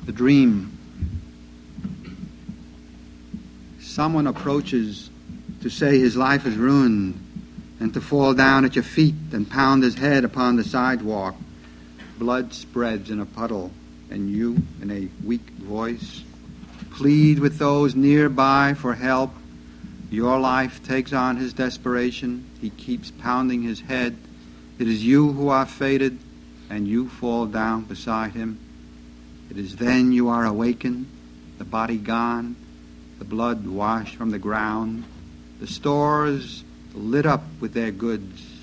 The dream. Someone approaches to say his life is ruined and to fall down at your feet and pound his head upon the sidewalk. Blood spreads in a puddle, and you, in a weak voice, plead with those nearby for help. Your life takes on his desperation. He keeps pounding his head. It is you who are fated, and you fall down beside him. It is then you are awakened, the body gone, the blood washed from the ground, the stores lit up with their goods.